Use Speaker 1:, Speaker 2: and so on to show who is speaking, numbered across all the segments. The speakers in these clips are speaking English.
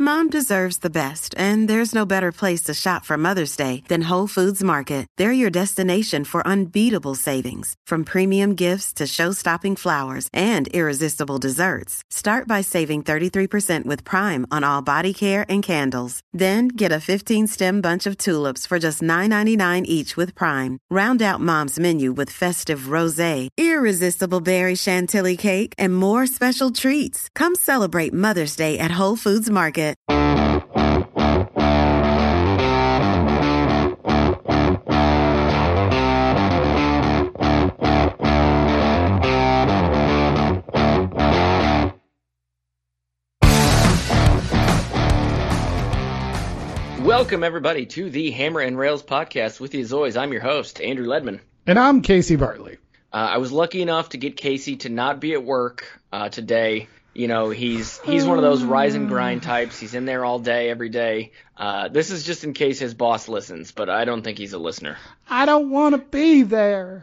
Speaker 1: Mom deserves the best, and there's no better place to shop for Mother's Day than Whole Foods Market. They're your destination for unbeatable savings, from premium gifts to show-stopping flowers and irresistible desserts. Start by saving 33% with Prime on all body care and candles. Then get a 15-stem bunch of tulips for just $9.99 each with Prime. Round out Mom's menu with festive rosé, irresistible berry chantilly cake, and more special treats. Come celebrate Mother's Day at Whole Foods Market.
Speaker 2: Welcome, everybody, to the Hammer and Rails podcast. With you, as always, I'm your host, Andrew Ledman.
Speaker 3: And I'm Casey Bartley.
Speaker 2: I was lucky enough to get Casey to not be at work today. You know, he's one of those rise and grind types. He's in there all day, every day. This is just in case his boss listens, but I don't think he's a listener.
Speaker 3: I don't want to be there.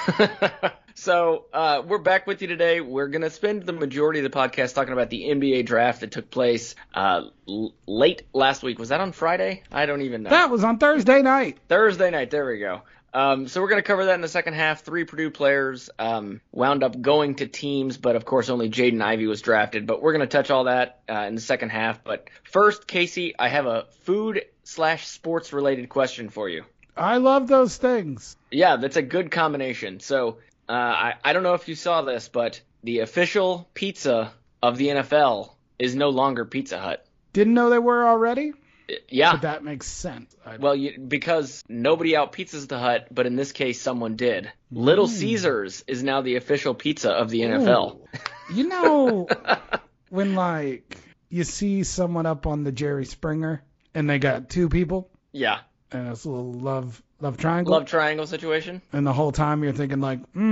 Speaker 2: So we're back with you today. We're going to spend the majority of the podcast talking about the NBA draft that took place late last week. Was that on Friday? I don't even know.
Speaker 3: That was on Thursday night.
Speaker 2: Thursday night. There we go. So we're going to cover that in the second half. 3 Purdue players wound up going to teams, but of course only Jaden Ivey was drafted. But we're going to touch all that in the second half. But first, Casey, I have a food/sports related question for you.
Speaker 3: I love those things.
Speaker 2: Yeah, that's a good combination. So I don't know if you saw this, but the official pizza of the NFL is no longer Pizza Hut.
Speaker 3: Didn't know they were already?
Speaker 2: Yeah.
Speaker 3: But that makes sense.
Speaker 2: Well, because nobody out pizzas the Hut, but in this case, someone did. Little Caesars is now the official pizza of the NFL.
Speaker 3: You know, when, you see someone up on the Jerry Springer, and they got 2 people?
Speaker 2: Yeah.
Speaker 3: And it's a little love triangle?
Speaker 2: Love triangle situation?
Speaker 3: And the whole time you're thinking,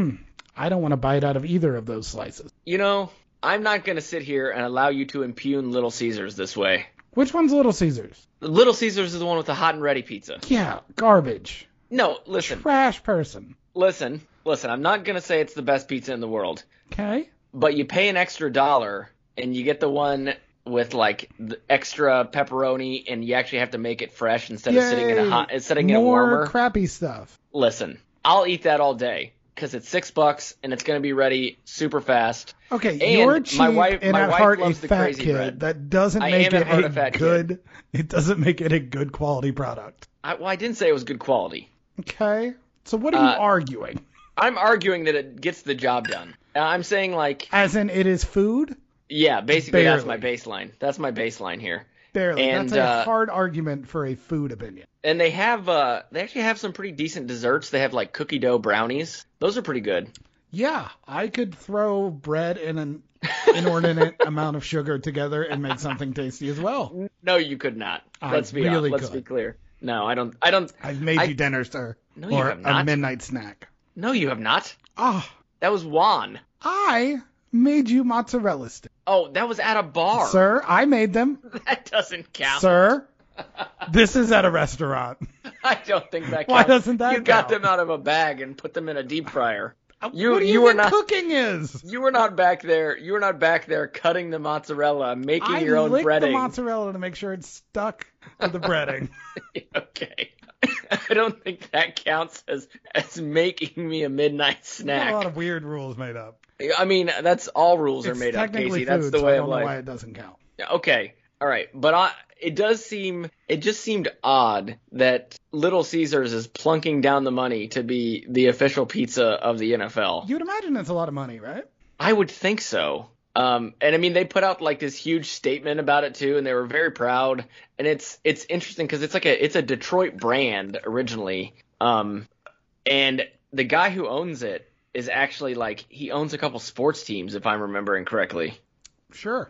Speaker 3: I don't want to bite out of either of those slices.
Speaker 2: You know, I'm not going to sit here and allow you to impugn Little Caesars this way.
Speaker 3: Which one's Little Caesars?
Speaker 2: Little Caesars is the one with the hot and ready pizza.
Speaker 3: Yeah, garbage.
Speaker 2: No, listen.
Speaker 3: Trash person.
Speaker 2: Listen, I'm not going to say it's the best pizza in the world.
Speaker 3: Okay.
Speaker 2: But you pay an extra $1 and you get the one with the extra pepperoni, and you actually have to make it fresh instead of sitting in a warmer.
Speaker 3: More crappy stuff.
Speaker 2: Listen, I'll eat that all day because it's $6 and it's going to be ready super fast.
Speaker 3: Okay,
Speaker 2: and
Speaker 3: you're cheap
Speaker 2: my wife
Speaker 3: heart
Speaker 2: loves
Speaker 3: a
Speaker 2: the
Speaker 3: fat
Speaker 2: crazy
Speaker 3: kid.
Speaker 2: bread.
Speaker 3: That doesn't make it a good. It doesn't make it a good quality product.
Speaker 2: I didn't say it was good quality.
Speaker 3: Okay, so what are you arguing?
Speaker 2: I'm arguing that it gets the job done. I'm saying
Speaker 3: as in it is food.
Speaker 2: Yeah, basically
Speaker 3: Barely.
Speaker 2: That's my baseline. That's my baseline here.
Speaker 3: Barely.
Speaker 2: And,
Speaker 3: that's a hard argument for a food opinion.
Speaker 2: And they actually have some pretty decent desserts. They have cookie dough brownies. Those are pretty good.
Speaker 3: Yeah, I could throw bread and an inordinate amount of sugar together and make something tasty as well.
Speaker 2: No, you could not. Let's be clear. No, I don't.
Speaker 3: I've made you dinner, sir.
Speaker 2: No, you
Speaker 3: or
Speaker 2: have not.
Speaker 3: A midnight snack.
Speaker 2: No, you have not.
Speaker 3: Ah,
Speaker 2: that was Juan.
Speaker 3: I made you mozzarella sticks.
Speaker 2: Oh, that was at a bar.
Speaker 3: Sir, I made them.
Speaker 2: That doesn't count.
Speaker 3: Sir, this is at a restaurant.
Speaker 2: I don't think that counts.
Speaker 3: Why doesn't that
Speaker 2: You got
Speaker 3: count?
Speaker 2: them out of a bag and put them in a deep fryer.
Speaker 3: What do you
Speaker 2: were
Speaker 3: think
Speaker 2: not
Speaker 3: cooking is?
Speaker 2: You were not back there. You were not back there cutting the mozzarella, making your own
Speaker 3: I licked
Speaker 2: breading.
Speaker 3: the mozzarella to make sure it's stuck to the breading.
Speaker 2: Okay. I don't think that counts as making me a midnight snack.
Speaker 3: A lot of weird rules made up.
Speaker 2: I mean, that's all rules are made up, Casey.
Speaker 3: Food,
Speaker 2: that's the
Speaker 3: so
Speaker 2: way
Speaker 3: I don't
Speaker 2: of
Speaker 3: know
Speaker 2: life.
Speaker 3: why it doesn't count.
Speaker 2: Okay. All right. But it just seemed odd that Little Caesars is plunking down the money to be the official pizza of the NFL.
Speaker 3: You'd imagine that's a lot of money, right?
Speaker 2: I would think so. And I mean, they put out this huge statement about it too, and they were very proud. And it's interesting because it's a Detroit brand originally. And the guy who owns it is actually he owns a couple sports teams, if I'm remembering correctly.
Speaker 3: Sure.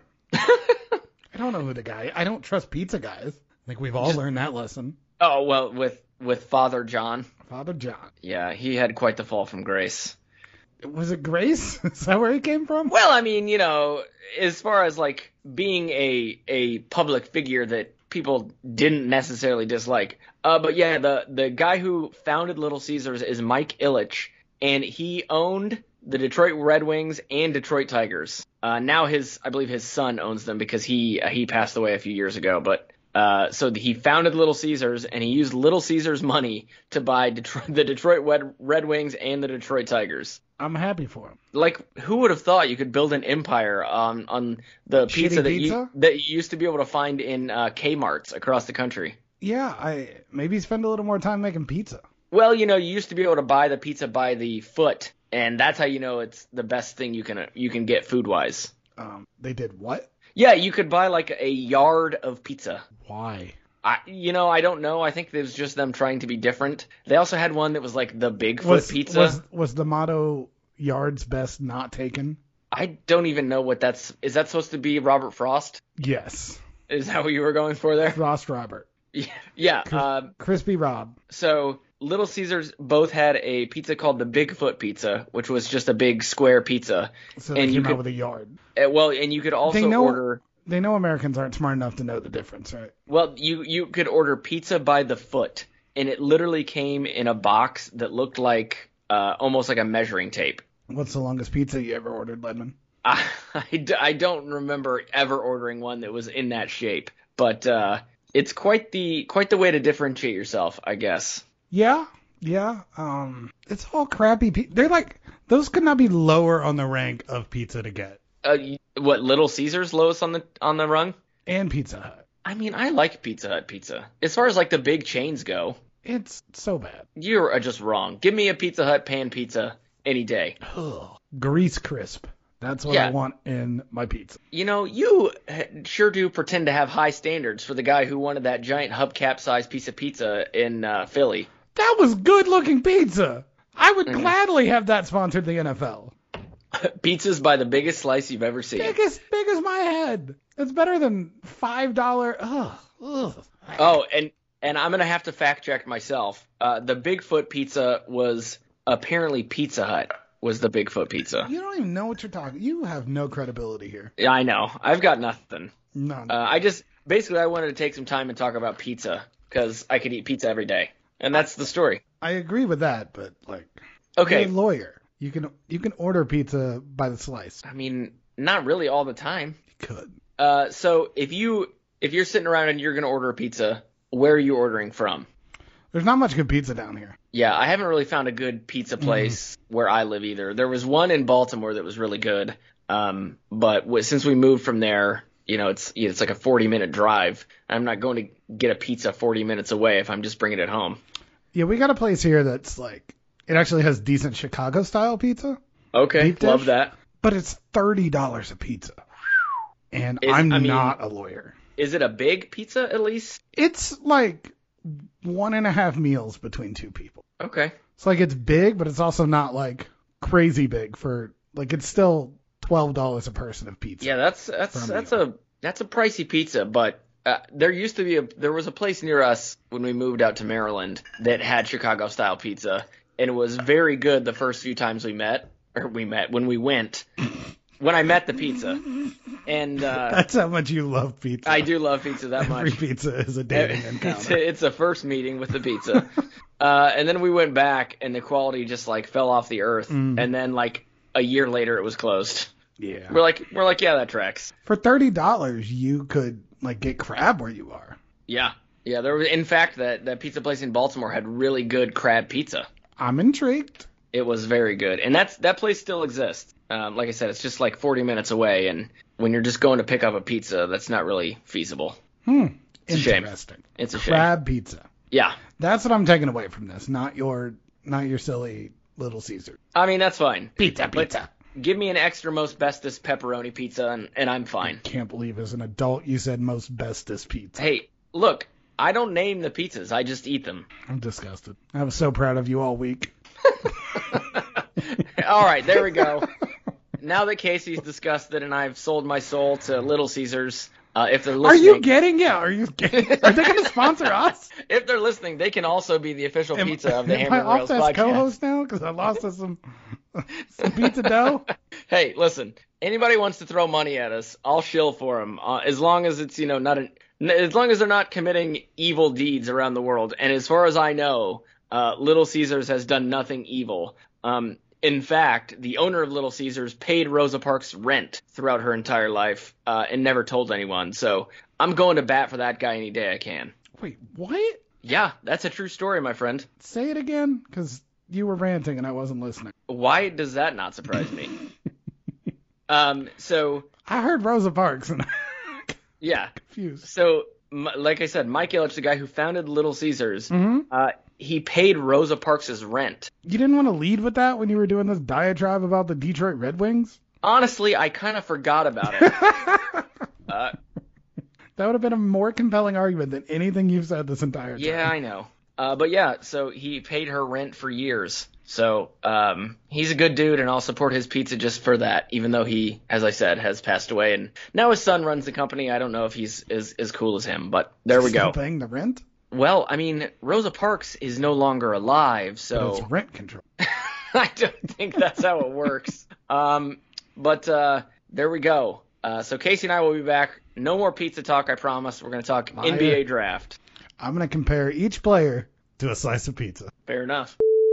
Speaker 3: I don't know who the guy. I don't trust pizza guys. I think we've all learned that lesson.
Speaker 2: Oh well, with Father John.
Speaker 3: Father John.
Speaker 2: Yeah, he had quite the fall from grace.
Speaker 3: Was it Grace? Is that where he came from?
Speaker 2: Well, I mean, as far as being a public figure that people didn't necessarily dislike. But yeah, the guy who founded Little Caesars is Mike Ilitch, and he owned the Detroit Red Wings and Detroit Tigers. Now I believe his son owns them because he passed away a few years ago. But so he founded Little Caesars, and he used Little Caesars money to buy the Detroit Red Wings and the Detroit Tigers.
Speaker 3: I'm happy for him.
Speaker 2: Like, who would have thought you could build an empire on the pizza that you used to be able to find in Kmart's across the country?
Speaker 3: Yeah, maybe spend a little more time making pizza.
Speaker 2: Well, you used to be able to buy the pizza by the foot, and that's how you know it's the best thing you can get food-wise.
Speaker 3: They did what?
Speaker 2: Yeah, you could buy like a yard of pizza.
Speaker 3: Why?
Speaker 2: I don't know. I think it was just them trying to be different. They also had one that was like the Bigfoot pizza.
Speaker 3: Was the motto "Yards best not taken"?
Speaker 2: I don't even know what that's. Is that supposed to be Robert Frost?
Speaker 3: Yes.
Speaker 2: Is that what you were going for there?
Speaker 3: Frost Robert.
Speaker 2: Yeah.
Speaker 3: Crispy Rob.
Speaker 2: So Little Caesars both had a pizza called the Bigfoot pizza, which was just a big square pizza.
Speaker 3: So they came out with a yard.
Speaker 2: Well, and you could also order.
Speaker 3: They know Americans aren't smart enough to know the difference, right?
Speaker 2: Well, you could order pizza by the foot, and it literally came in a box that looked like almost like a measuring tape.
Speaker 3: What's the longest pizza you ever ordered, Ledman?
Speaker 2: I don't remember ever ordering one that was in that shape, but it's quite the way to differentiate yourself, I guess.
Speaker 3: Yeah. It's all crappy. They're like, those could not be lower on the rank of pizza to get.
Speaker 2: What, Little Caesars lowest on the rung?
Speaker 3: And Pizza Hut.
Speaker 2: I mean, I like Pizza Hut pizza. As far as like the big chains go,
Speaker 3: it's so bad.
Speaker 2: You're just wrong. Give me a Pizza Hut pan pizza any day.
Speaker 3: Ugh. Grease crisp. That's what I want in my pizza.
Speaker 2: You sure do pretend to have high standards for the guy who wanted that giant hubcap-sized piece of pizza in Philly.
Speaker 3: That was good-looking pizza. I would gladly have that sponsored the NFL.
Speaker 2: Pizzas by the biggest slice you've ever seen.
Speaker 3: Big as my head. It's better than $5. Ugh.
Speaker 2: Oh, and I'm going to have to fact check myself. The Bigfoot pizza was apparently Pizza Hut was the Bigfoot pizza.
Speaker 3: You don't even know what you're talking. You have no credibility here.
Speaker 2: Yeah, I know. I've got nothing.
Speaker 3: None.
Speaker 2: I wanted to take some time and talk about pizza because I could eat pizza every day. And that's the story.
Speaker 3: I agree with that, but
Speaker 2: okay.
Speaker 3: You're a lawyer. You can order pizza by the slice.
Speaker 2: I mean, not really all the time.
Speaker 3: You could.
Speaker 2: So if you're sitting around and you're going to order a pizza, where are you ordering from?
Speaker 3: There's not much good pizza down here.
Speaker 2: Yeah, I haven't really found a good pizza place where I live either. There was one in Baltimore that was really good. But since we moved from there, it's like a 40-minute drive. I'm not going to get a pizza 40 minutes away if I'm just bringing it home.
Speaker 3: Yeah, we got a place here that's like, it actually has decent Chicago-style pizza.
Speaker 2: Okay, love that.
Speaker 3: But it's $30 a pizza. And I'm not a lawyer.
Speaker 2: Is it a big pizza at least?
Speaker 3: It's like 1.5 meals between two people.
Speaker 2: Okay.
Speaker 3: It's like it's big, but it's also not like crazy big for like it's still $12 a person of pizza.
Speaker 2: Yeah, that's a pricey pizza, but there was a place near us when we moved out to Maryland that had Chicago style pizza, and it was very good the first few times when we went. When I met the pizza. And
Speaker 3: that's how much you love pizza.
Speaker 2: I do love pizza that much.
Speaker 3: Every pizza is a dating encounter.
Speaker 2: It's a first meeting with the pizza. And then we went back, and the quality just like fell off the earth. And then like a year later, it was closed.
Speaker 3: Yeah.
Speaker 2: We're like, yeah, that tracks.
Speaker 3: For $30, you could like get crab where you are.
Speaker 2: Yeah. There was, in fact, that pizza place in Baltimore had really good crab pizza.
Speaker 3: I'm intrigued.
Speaker 2: It was very good, and that place still exists. Like I said, it's just like 40 minutes away, and when you're just going to pick up a pizza, that's not really feasible. It's a shame. It's a shame.
Speaker 3: Crab pizza.
Speaker 2: Yeah.
Speaker 3: That's what I'm taking away from this, not your silly Little Caesar.
Speaker 2: I mean, that's fine.
Speaker 3: Pizza.
Speaker 2: Give me an extra most bestest pepperoni pizza, and I'm fine.
Speaker 3: I can't believe as an adult you said most bestest pizza.
Speaker 2: Hey, look, I don't name the pizzas. I just eat them.
Speaker 3: I'm disgusted. I was so proud of you all week.
Speaker 2: All right, there we go. Now that Casey's disgusted and I've sold my soul to Little Caesars, if they're listening...
Speaker 3: Are they going to sponsor us?
Speaker 2: If they're listening, they can also be the official pizza of the Hamburger Rails podcast.
Speaker 3: Am I off as co-host now because I lost some pizza dough?
Speaker 2: Hey, listen. Anybody wants to throw money at us, I'll shill for them. As long as it's as long as they're not committing evil deeds around the world. And as far as I know, Little Caesars has done nothing evil. In In fact, the owner of Little Caesars paid Rosa Parks rent throughout her entire life and never told anyone. So I'm going to bat for that guy any day I can.
Speaker 3: Wait, what?
Speaker 2: Yeah, that's a true story, my friend.
Speaker 3: Say it again, because you were ranting and I wasn't listening.
Speaker 2: Why does that not surprise me? So
Speaker 3: I heard Rosa Parks and
Speaker 2: yeah,
Speaker 3: confused.
Speaker 2: So like I said, Mike Ilitch, the guy who founded Little Caesars,
Speaker 3: Mm-hmm.
Speaker 2: He paid Rosa Parks' rent.
Speaker 3: You didn't want to lead with that when you were doing this diatribe about the Detroit Red Wings?
Speaker 2: Honestly, I kind of forgot about it.
Speaker 3: That would have been a more compelling argument than anything you've said this entire time.
Speaker 2: Yeah, I know. But yeah, so he paid her rent for years. So he's a good dude, and I'll support his pizza just for that, even though he, as I said, has passed away. And now his son runs the company. I don't know if he's as cool as him, but there we go.
Speaker 3: Still paying the rent?
Speaker 2: Well, I mean, Rosa Parks is no longer alive, so...
Speaker 3: But it's rent control.
Speaker 2: I don't think that's how it works. But there we go. So Casey and I will be back. No more pizza talk, I promise. We're going to talk NBA draft.
Speaker 3: I'm going to compare each player to a slice of pizza.
Speaker 2: Fair enough.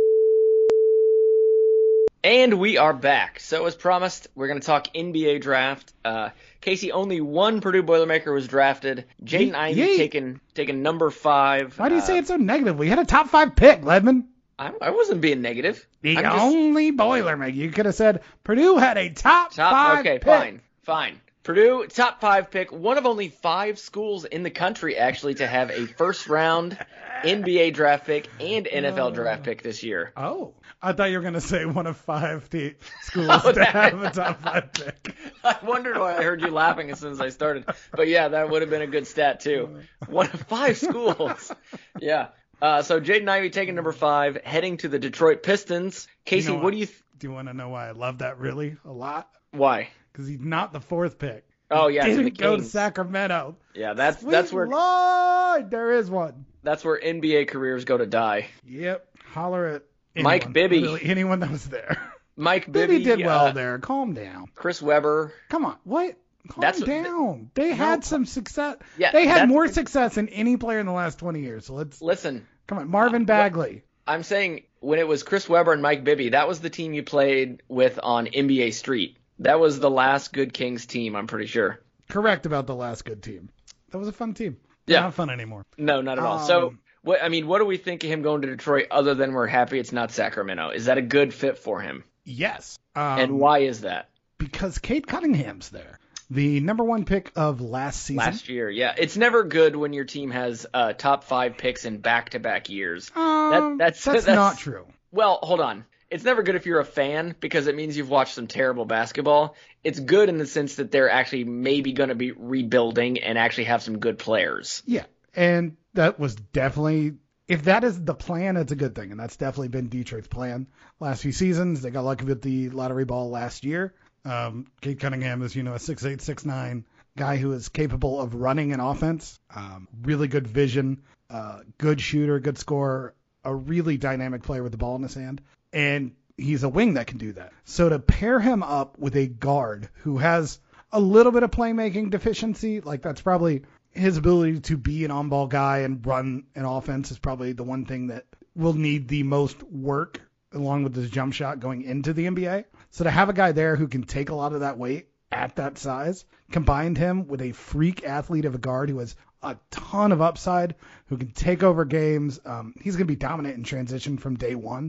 Speaker 2: And we are back. So as promised, we're going to talk NBA draft. Casey, only one Purdue Boilermaker was drafted. Jaden Ivey taken number 5.
Speaker 3: Why do you say it so negative? We had a top 5 pick, Ledman.
Speaker 2: I wasn't being negative.
Speaker 3: The only Boilermaker. You could have said Purdue had a top 5 pick.
Speaker 2: Okay, fine. Purdue, top 5 pick. One of only 5 schools in the country, actually, to have a first-round NBA draft pick and NFL draft pick this year.
Speaker 3: Oh, I thought you were going to say one of 5 schools to have a top 5 pick.
Speaker 2: I wondered why I heard you laughing as soon as I started. But yeah, that would have been a good stat too. One of 5 schools. Yeah. So Jaden Ivey taking number 5, heading to the Detroit Pistons. Casey, what do you...
Speaker 3: Do you want to know why I love that really a lot?
Speaker 2: Why?
Speaker 3: Because he's not the 4th pick.
Speaker 2: Oh, yeah,
Speaker 3: he
Speaker 2: to the
Speaker 3: didn't go to
Speaker 2: Kings.
Speaker 3: Sacramento.
Speaker 2: Yeah, that's where...
Speaker 3: Lord, there is one.
Speaker 2: That's where NBA careers go to die.
Speaker 3: Yep. Holler at anyone.
Speaker 2: Mike Bibby.
Speaker 3: Literally anyone that was there.
Speaker 2: Mike Bibby
Speaker 3: did well there. Calm down.
Speaker 2: Chris Webber.
Speaker 3: Come on. What? Calm down. They had some success.
Speaker 2: Yeah,
Speaker 3: they had more success than any player in the last 20 years. So let's
Speaker 2: listen.
Speaker 3: Come on, Marvin Bagley.
Speaker 2: I'm saying when it was Chris Webber and Mike Bibby, that was the team you played with on NBA Street. That was the last good Kings team, I'm pretty sure.
Speaker 3: Correct about the last good team. That was a fun team.
Speaker 2: Yeah.
Speaker 3: Not fun anymore.
Speaker 2: No, not at all. So, what do we think of him going to Detroit other than we're happy it's not Sacramento? Is that a good fit for him?
Speaker 3: Yes.
Speaker 2: And why is that?
Speaker 3: Because Cade Cunningham's there. The number 1 pick of last season.
Speaker 2: Last year, yeah. It's never good when your team has top 5 picks in back-to-back years.
Speaker 3: That's not true.
Speaker 2: Well, hold on. It's never good if you're a fan because it means you've watched some terrible basketball. It's good in the sense that they're actually maybe going to be rebuilding and actually have some good players.
Speaker 3: Yeah, and that was definitely, if that is the plan, it's a good thing. And that's definitely been Detroit's plan last few seasons. They got lucky with the lottery ball last year. Cade Cunningham is, a 6'8", 6'9" guy who is capable of running an offense, really good vision, good shooter, good scorer, a really dynamic player with the ball in his hand. And he's a wing that can do that. So to pair him up with a guard who has a little bit of playmaking deficiency, like that's probably his ability to be an on-ball guy and run an offense is probably the one thing that will need the most work along with his jump shot going into the NBA. So to have a guy there who can take a lot of that weight at that size, combined him with a freak athlete of a guard who has a ton of upside, who can take over games. He's going to be dominant in transition from day one.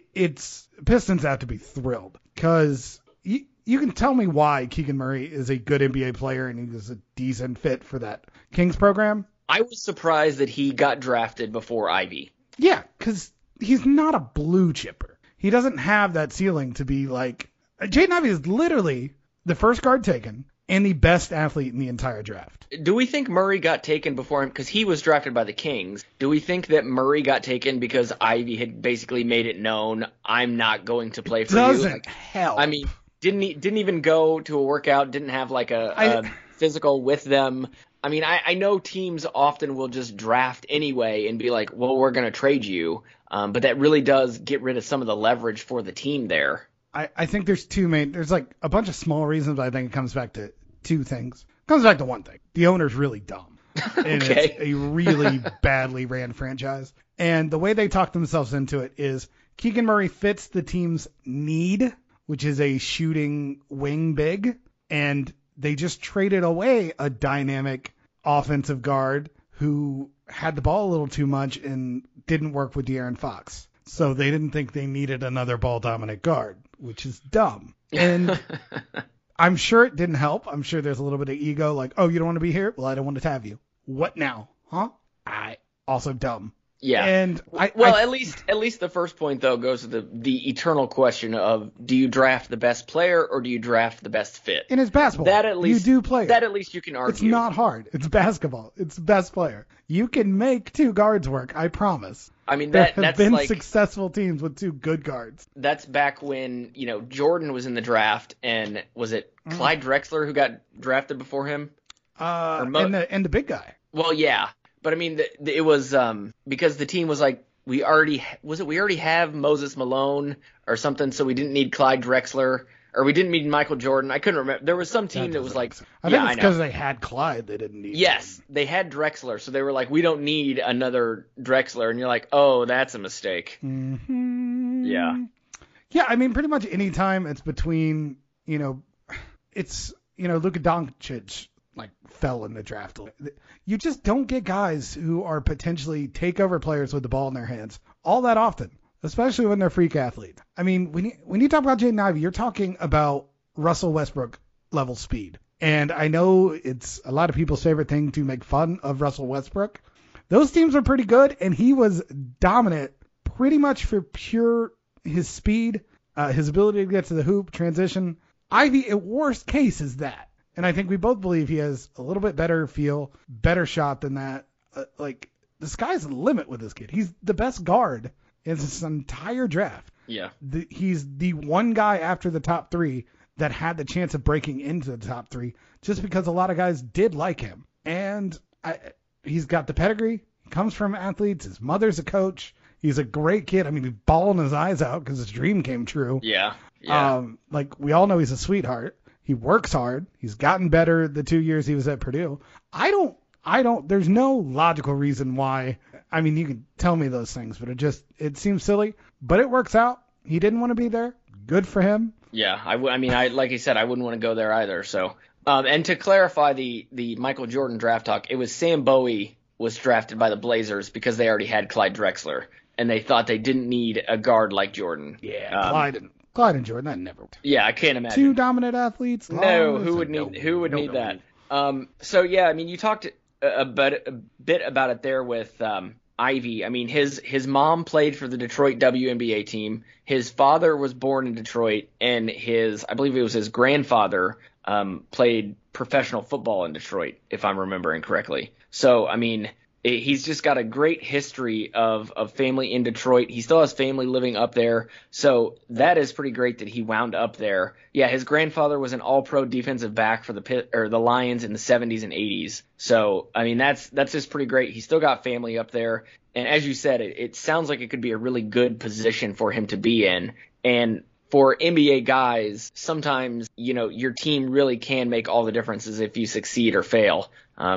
Speaker 3: Pistons have to be thrilled because you can tell me why Keegan Murray is a good NBA player and he's a decent fit for that Kings program.
Speaker 2: I was surprised that he got drafted before Ivy.
Speaker 3: Yeah, because he's not a blue chipper. He doesn't have that ceiling to be like... Jaden Ivey is literally the first guard taken and the best athlete in the entire draft.
Speaker 2: Do we think Murray got taken before him? Because he was drafted by the Kings. Do we think that Murray got taken because Ivy had basically made it known, I'm not going to play for you?
Speaker 3: Doesn't help.
Speaker 2: I mean, didn't even go to a workout, didn't have like a physical with them. I mean, I know teams often will just draft anyway and be like, well, we're going to trade you. But that really does get rid of some of the leverage for the team there.
Speaker 3: I think there's like a bunch of small reasons, but I think it comes back to 2 things. It comes back to one thing. The owner's really dumb. And
Speaker 2: Okay.
Speaker 3: It's a really badly ran franchise. And the way they talk themselves into it is Keegan Murray fits the team's need, which is a shooting wing big, and they just traded away a dynamic offensive guard who had the ball a little too much and didn't work with De'Aaron Fox. So they didn't think they needed another ball-dominant guard, which is dumb. And I'm sure it didn't help. I'm sure there's a little bit of ego, like, oh, you don't want to be here? Well, I don't want to have you. What now? Huh? Also dumb.
Speaker 2: Yeah.
Speaker 3: And
Speaker 2: at least the first point though goes to the eternal question of, do you draft the best player or do you draft the best fit?
Speaker 3: And it's basketball.
Speaker 2: That at least
Speaker 3: you do play.
Speaker 2: That at least you can argue.
Speaker 3: It's not hard. It's basketball. It's the best player. You can make two guards work. I promise.
Speaker 2: I mean,
Speaker 3: there have
Speaker 2: that's
Speaker 3: been
Speaker 2: like
Speaker 3: successful teams with two good guards.
Speaker 2: That's back when Jordan was in the draft, and was it Clyde Drexler who got drafted before him?
Speaker 3: And the big guy.
Speaker 2: Well, yeah. But I mean, it was because the team was like, we already have Moses Malone or something, so we didn't need Clyde Drexler, or we didn't need Michael Jordan. I couldn't remember. There was some team that was like,
Speaker 3: I think it's because they had Clyde, they didn't need.
Speaker 2: Yes, they had Drexler, so they were like, we don't need another Drexler, and you're like, oh, that's a mistake.
Speaker 3: Mm-hmm.
Speaker 2: Yeah.
Speaker 3: Yeah, I mean, pretty much any time it's between, it's Luka Doncic like fell in the draft. You just don't get guys who are potentially takeover players with the ball in their hands all that often, especially when they're freak athletes. I mean, when you talk about Jaden Ivey, you're talking about Russell Westbrook level speed. And I know it's a lot of people's favorite thing to make fun of Russell Westbrook. Those teams were pretty good, and he was dominant pretty much for pure his speed, his ability to get to the hoop, transition. Ivey, at worst case, is that. And I think we both believe he has a little bit better feel, better shot than that. The sky's the limit with this kid. He's the best guard in this entire draft.
Speaker 2: Yeah.
Speaker 3: He's the one guy after the top three that had the chance of breaking into the top three just because a lot of guys did like him. And he's got the pedigree. He comes from athletes. His mother's a coach. He's a great kid. I mean, he's bawling his eyes out because his dream came true.
Speaker 2: Yeah.
Speaker 3: We all know he's a sweetheart. He works hard. He's gotten better the 2 years he was at Purdue. There's no logical reason why. I mean, you can tell me those things, but it seems silly, but it works out. He didn't want to be there. Good for him.
Speaker 2: Yeah. I like I said, I wouldn't want to go there either. So, and to clarify the Michael Jordan draft talk, it was Sam Bowie was drafted by the Blazers because they already had Clyde Drexler and they thought they didn't need a guard like Jordan.
Speaker 3: Yeah. Clyde and Jordan, that never worked.
Speaker 2: Yeah, I can't imagine.
Speaker 3: Two dominant athletes?
Speaker 2: No, who would need that? So, yeah, I mean, you talked a bit about it there with Ivey. I mean, his mom played for the Detroit WNBA team. His father was born in Detroit, and I believe it was his grandfather played professional football in Detroit, if I'm remembering correctly. So, I mean, he's just got a great history of family in Detroit. He still has family living up there. So that is pretty great that he wound up there. Yeah, his grandfather was an all-pro defensive back for the Lions in the 70s and 80s. So, I mean, that's just pretty great. He's still got family up there. And as you said, it sounds like it could be a really good position for him to be in. And for NBA guys, sometimes, your team really can make all the differences if you succeed or fail.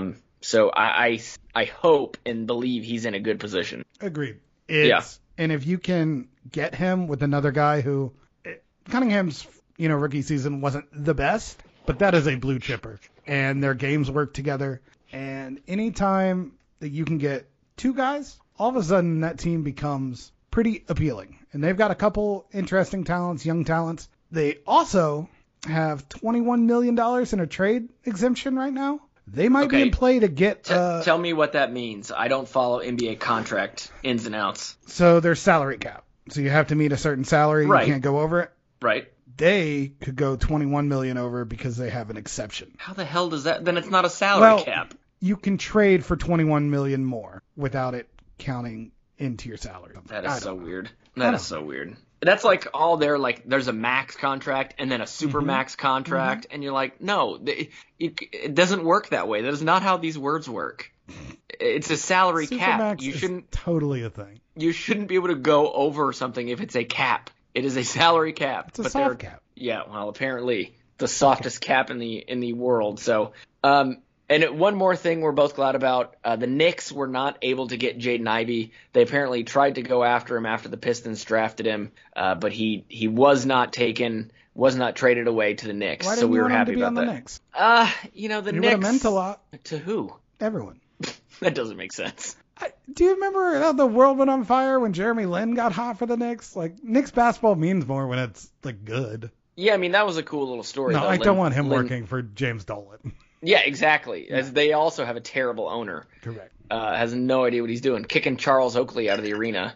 Speaker 2: So I hope and believe he's in a good position.
Speaker 3: Agreed. And if you can get him with another guy who Cunningham's, rookie season wasn't the best, but that is a blue chipper and their games work together. And anytime that you can get two guys, all of a sudden that team becomes pretty appealing. And they've got a couple interesting talents, young talents. They also have $21 million in a trade exemption right now. They might be in play to get...
Speaker 2: tell me what that means. I don't follow NBA contract ins and outs.
Speaker 3: So there's salary cap. So you have to meet a certain salary. Right. You can't go over it.
Speaker 2: Right.
Speaker 3: They could go $21 million over because they have an exception.
Speaker 2: How the hell does that... Then it's not a salary cap.
Speaker 3: You can trade for $21 million more without it counting into your salary.
Speaker 2: That is so weird. That is so weird. That's like all there, like there's a max contract and then a super max contract, and you're like, no, it doesn't work that way. That is not how these words work. It's a salary cap.
Speaker 3: You shouldn't totally a thing.
Speaker 2: You shouldn't be able to go over something if it's a cap. It is a salary cap.
Speaker 3: It's a soft cap.
Speaker 2: Yeah, well, apparently the softest cap in the world. So, and And one more thing we're both glad about, the Knicks were not able to get Jaden Ivey. They apparently tried to go after him after the Pistons drafted him, but he was not taken, was not traded away to the Knicks.
Speaker 3: Why
Speaker 2: so
Speaker 3: didn't
Speaker 2: we
Speaker 3: you
Speaker 2: were
Speaker 3: want him
Speaker 2: happy
Speaker 3: to be
Speaker 2: about
Speaker 3: on the
Speaker 2: that.
Speaker 3: Knicks?
Speaker 2: The
Speaker 3: It
Speaker 2: Knicks
Speaker 3: would have meant a lot.
Speaker 2: to who?
Speaker 3: Everyone.
Speaker 2: That doesn't make sense.
Speaker 3: Do you remember how the world went on fire when Jeremy Lin got hot for the Knicks? Like, Knicks basketball means more when it's, like, good.
Speaker 2: Yeah, I mean, that was a cool little story.
Speaker 3: No,
Speaker 2: though.
Speaker 3: I don't want him working for James Dolan.
Speaker 2: Yeah, exactly. As they also have a terrible owner.
Speaker 3: Correct.
Speaker 2: Has no idea what he's doing, kicking Charles Oakley out of the arena.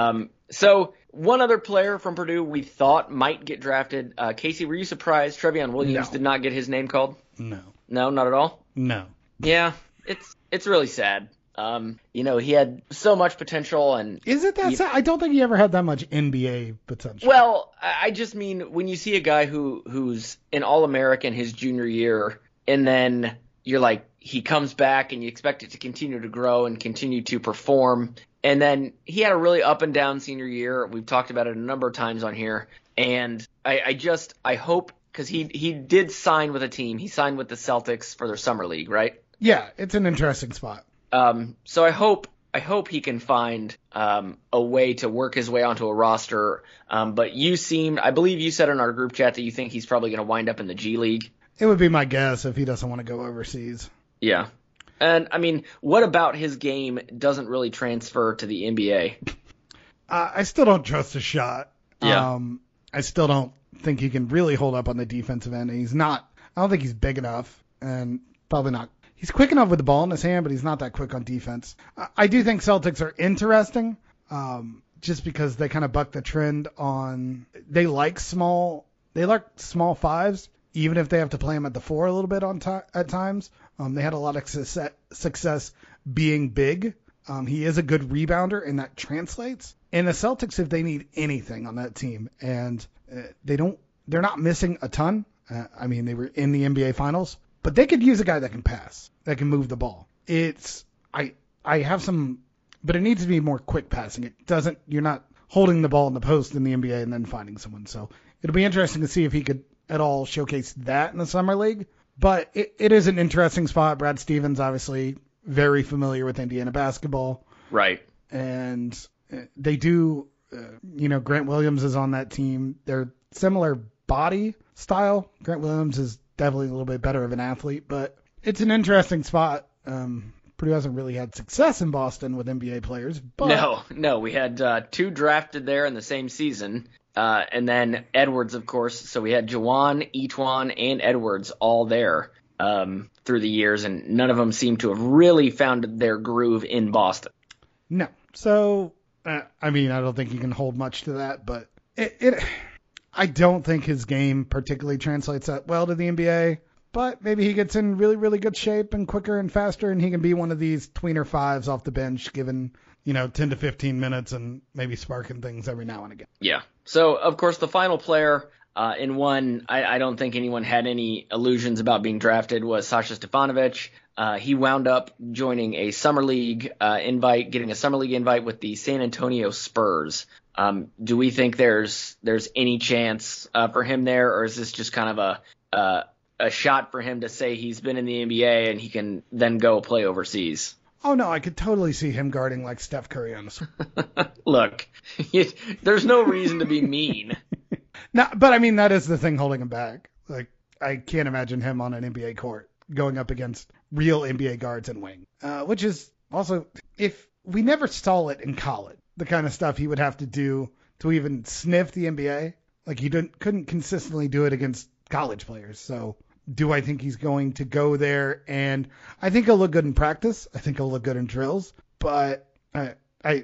Speaker 2: So one other player from Purdue we thought might get drafted. Casey, were you surprised Trevion Williams did not get his name called?
Speaker 3: No.
Speaker 2: No, not at all?
Speaker 3: No.
Speaker 2: Yeah, it's really sad. He had so much potential, and
Speaker 3: Is it that sad? I don't think he ever had that much NBA potential.
Speaker 2: well, I just mean when you see a guy who's an All-American his junior year, and then you're like, he comes back and you expect it to continue to grow and continue to perform. And then he had a really up and down senior year. We've talked about it a number of times on here. And I hope, because he did sign with a team. He signed with the Celtics for their summer league, right?
Speaker 3: Yeah, it's an interesting spot.
Speaker 2: So I hope he can find a way to work his way onto a roster. But I believe you said in our group chat that you think he's probably going to wind up in the G League.
Speaker 3: It would be my guess if he doesn't want to go overseas.
Speaker 2: Yeah. And, I mean, what about his game doesn't really transfer to the NBA?
Speaker 3: I still don't trust his shot.
Speaker 2: Yeah.
Speaker 3: I still don't think he can really hold up on the defensive end. I don't think he's big enough, and probably not. He's quick enough with the ball in his hand, but he's not that quick on defense. I do think Celtics are interesting, just because they kind of buck the trend on they like small fives, even if they have to play him at the 4 a little bit at times. They had a lot of success being big. He is a good rebounder, and that translates. And the Celtics, if they need anything on that team, and they're not missing a ton. They were in the NBA Finals, but they could use a guy that can pass, that can move the ball. I have some, but it needs to be more quick passing. You're not holding the ball in the post in the NBA and then finding someone. So it'll be interesting to see if he could at all showcase that in the summer league. But it is an interesting spot. Brad Stevens, obviously very familiar with Indiana basketball.
Speaker 2: Right.
Speaker 3: And they do, Grant Williams is on that team. They're similar body style. Grant Williams is definitely a little bit better of an athlete, but it's an interesting spot. Purdue hasn't really had success in Boston with NBA players. But
Speaker 2: No. We had 2 drafted there in the same season. And then Edwards, of course. So we had Juwan, Etuan, and Edwards all there through the years, and none of them seem to have really found their groove in Boston.
Speaker 3: No. So, I don't think you can hold much to that, but I don't think his game particularly translates that well to the NBA. But maybe he gets in really, really good shape and quicker and faster, and he can be one of these tweener fives off the bench, given 10 to 15 minutes and maybe sparking things every now and again.
Speaker 2: Yeah. So, of course, the final player in one, I don't think anyone had any illusions about being drafted, was Sasha Stefanovic. He wound up joining a summer league getting a summer league invite with the San Antonio Spurs. Do we think there's any chance for him there, or is this just kind of a shot for him to say he's been in the NBA and he can then go play overseas?
Speaker 3: Oh, no, I could totally see him guarding like Steph Curry on the Spurs.
Speaker 2: Look, there's no reason to be mean.
Speaker 3: No, but that is the thing holding him back. Like, I can't imagine him on an NBA court going up against real NBA guards and wing, which is also, if we never saw it in college, the kind of stuff he would have to do to even sniff the NBA. Like, he couldn't consistently do it against college players. So do I think he's going to go there? And I think he'll look good in practice. I think he'll look good in drills. But I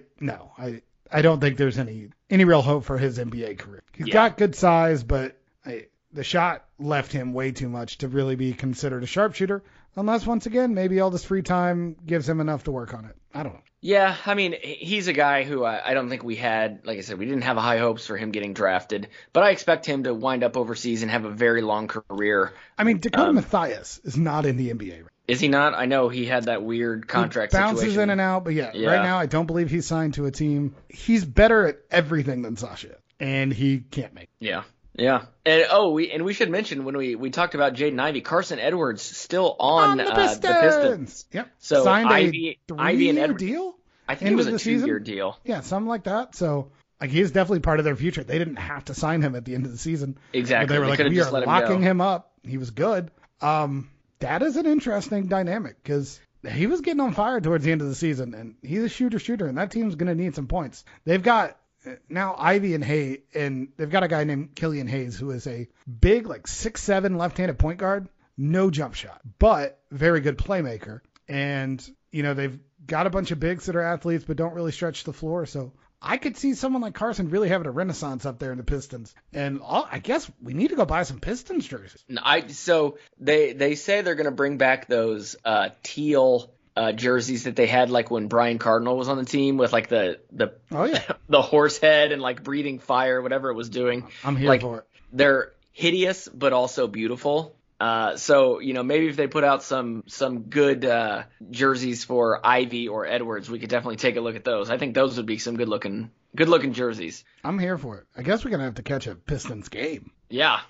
Speaker 3: don't think there's any real hope for his NBA career. He's got good size, but the shot left him way too much to really be considered a sharpshooter. Unless, once again, maybe all this free time gives him enough to work on it. I don't know.
Speaker 2: Yeah, he's a guy who I don't think we had, like I said, we didn't have high hopes for him getting drafted, but I expect him to wind up overseas and have a very long career.
Speaker 3: Dakota Mathias is not in the NBA.
Speaker 2: Is he not? I know he had that weird contract
Speaker 3: situation. Bounces in and out, but right now I don't believe he's signed to a team. He's better at everything than Sasha, and he can't make it.
Speaker 2: Yeah. Yeah. And we should mention when we talked about Jaden Ivey, Carson Edwards still on
Speaker 3: the
Speaker 2: the
Speaker 3: Pistons. Yep.
Speaker 2: So
Speaker 3: Signed
Speaker 2: Ivy
Speaker 3: a
Speaker 2: and
Speaker 3: 3-year
Speaker 2: Edwards
Speaker 3: deal.
Speaker 2: I think it was a 2-year deal.
Speaker 3: Yeah, something like that. So like he's definitely part of their future. They didn't have to sign him at the end of the season.
Speaker 2: Exactly.
Speaker 3: But they were like, we
Speaker 2: just
Speaker 3: are locking him up. He was good. That is an interesting dynamic because he was getting on fire towards the end of the season, and he's a shooter, and that team's going to need some points. They've got now Ivy and Hayes, and they've got a guy named Killian Hayes who is a big, like 6'7" left-handed point guard, no jump shot, but very good playmaker. And, you know, they've got a bunch of bigs that are athletes but don't really stretch the floor, so I could see someone like Carson really having a renaissance up there in the Pistons. And I guess we need to go buy some Pistons jerseys.
Speaker 2: So they say they're going to bring back those teal jerseys that they had like when Brian Cardinal was on the team with like the the horse head and like breathing fire, whatever it was doing.
Speaker 3: I'm here for it.
Speaker 2: They're hideous but also beautiful. So, you know, maybe if they put out some good jerseys for Ivy or Edwards, we could definitely take a look at those. I think those would be some good looking jerseys.
Speaker 3: I'm here for it. I guess we're going to have to catch a Pistons game.
Speaker 2: Yeah.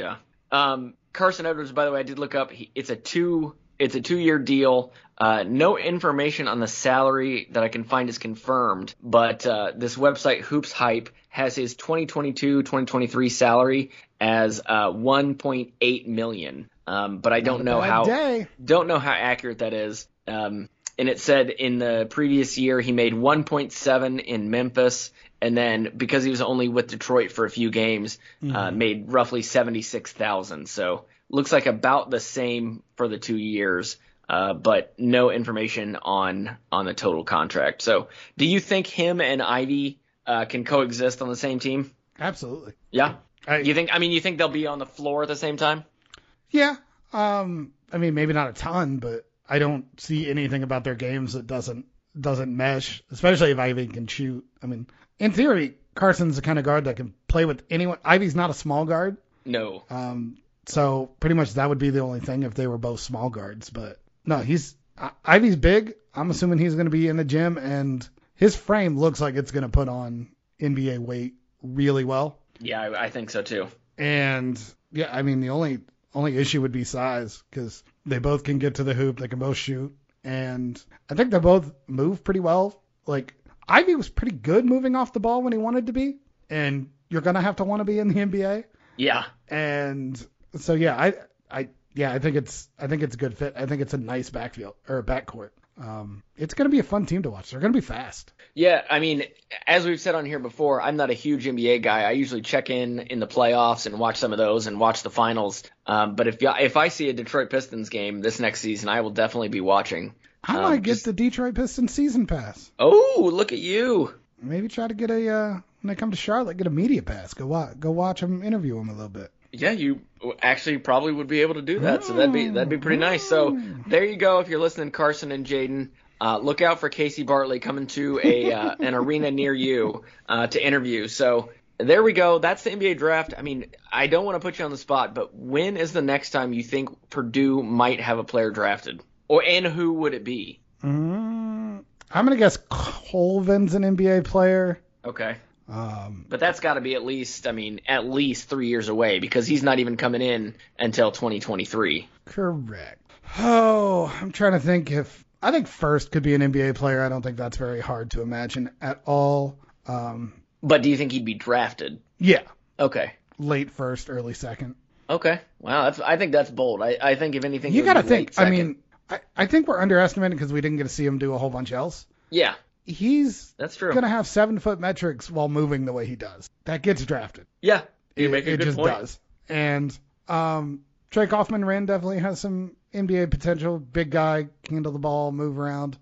Speaker 2: Carson Edwards, by the way, I did look up. It's a 2-year deal. No information on the salary that I can find is confirmed, but this website Hoops Hype has his 2022-2023 salary as $1.8 million. But I don't know how accurate that is. And it said in the previous year he made 1.7 in Memphis, and then because he was only with Detroit for a few games, made roughly $76,000. So looks like about the same for the 2 years. But no information on the total contract. So do you think him and Ivy can coexist on the same team?
Speaker 3: Absolutely.
Speaker 2: Yeah. You think they'll be on the floor at the same time?
Speaker 3: Yeah. I mean, maybe not a ton, but I don't see anything about their games that doesn't mesh, especially if Ivy can shoot. I mean, in theory, Carson's the kind of guard that can play with anyone. Ivy's not a small guard.
Speaker 2: No.
Speaker 3: So pretty much that would be the only thing if they were both small guards, but no, Ivy's big. I'm assuming he's going to be in the gym, and his frame looks like it's going to put on NBA weight really well.
Speaker 2: Yeah, I think so too.
Speaker 3: And yeah, I mean the only issue would be size because they both can get to the hoop, they can both shoot, and I think they both move pretty well. Like Ivy was pretty good moving off the ball when he wanted to be, and you're going to have to want to be in the NBA.
Speaker 2: Yeah.
Speaker 3: And so yeah, I think it's a good fit. I think it's a nice backfield or backcourt. It's going to be a fun team to watch. They're going to be fast.
Speaker 2: Yeah, I mean, as we've said on here before, I'm not a huge NBA guy. I usually check in the playoffs and watch some of those and watch the finals. But if I see a Detroit Pistons game this next season, I will definitely be watching.
Speaker 3: I might get the Detroit Pistons season pass.
Speaker 2: Oh, look at you.
Speaker 3: Maybe try to get when they come to Charlotte, get a media pass. Go watch them, interview them a little bit.
Speaker 2: Yeah, you actually probably would be able to do that, so that'd be pretty nice. So there you go. If you're listening, Carson and Jaden, look out for Casey Bartley coming to an arena near you to interview. So there we go. That's the NBA draft. I mean, I don't want to put you on the spot, but when is the next time you think Purdue might have a player drafted, and who would it be?
Speaker 3: I'm gonna guess Colvin's an NBA player.
Speaker 2: Okay. But that's got to be at least 3 years away because he's not even coming in until 2023.
Speaker 3: Correct. Oh, I'm trying to think I think First could be an NBA player. I don't think that's very hard to imagine at all.
Speaker 2: But do you think he'd be drafted?
Speaker 3: Yeah.
Speaker 2: Okay.
Speaker 3: Late first, early second.
Speaker 2: Okay. Wow. I think that's bold. I think if anything,
Speaker 3: you got to think. I mean, I think we're underestimating because we didn't get to see him do a whole bunch else.
Speaker 2: Yeah.
Speaker 3: That's true. Going to have 7-foot metrics while moving the way he does. That gets drafted.
Speaker 2: Yeah, you make a good
Speaker 3: just
Speaker 2: point.
Speaker 3: Does. And Trey Kaufman-Renn definitely has some NBA potential. Big guy, can handle the ball, move around.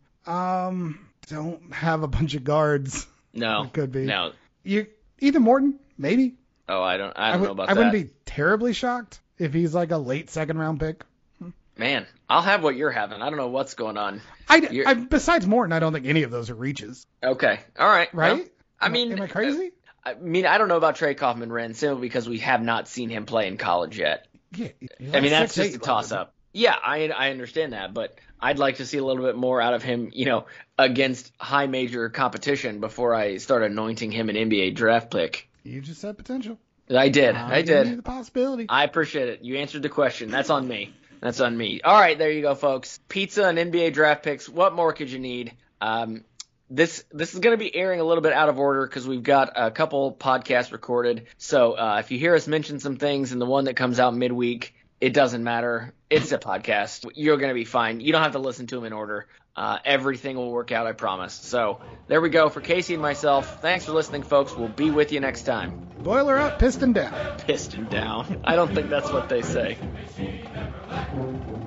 Speaker 3: Don't have a bunch of guards.
Speaker 2: No,
Speaker 3: it could be.
Speaker 2: No,
Speaker 3: Ethan Morton, maybe.
Speaker 2: Oh, I don't know about that.
Speaker 3: I wouldn't be terribly shocked if he's like a late second-round pick.
Speaker 2: Man, I'll have what you're having. I don't know what's going on.
Speaker 3: Besides Morton, I don't think any of those are reaches.
Speaker 2: Okay. All right.
Speaker 3: Right?
Speaker 2: Well, am
Speaker 3: I crazy?
Speaker 2: I don't know about Trey Kaufman-Renn simply because we have not seen him play in college yet.
Speaker 3: Yeah.
Speaker 2: That's just a toss-up. Yeah, I understand that, but I'd like to see a little bit more out of him, against high major competition before I start anointing him an NBA draft pick.
Speaker 3: You just said potential.
Speaker 2: I did.
Speaker 3: The possibility.
Speaker 2: I appreciate it. You answered the question. That's on me. All right, there you go, folks. Pizza and NBA draft picks. What more could you need? This is going to be airing a little bit out of order because we've got a couple podcasts recorded. So if you hear us mention some things in the one that comes out midweek, it doesn't matter. It's a podcast. You're going to be fine. You don't have to listen to them in order. Everything will work out, I promise. So there we go for Casey and myself. Thanks for listening, folks. We'll be with you next time.
Speaker 3: Boiler up, piston down.
Speaker 2: Piston down. I don't think that's what they say.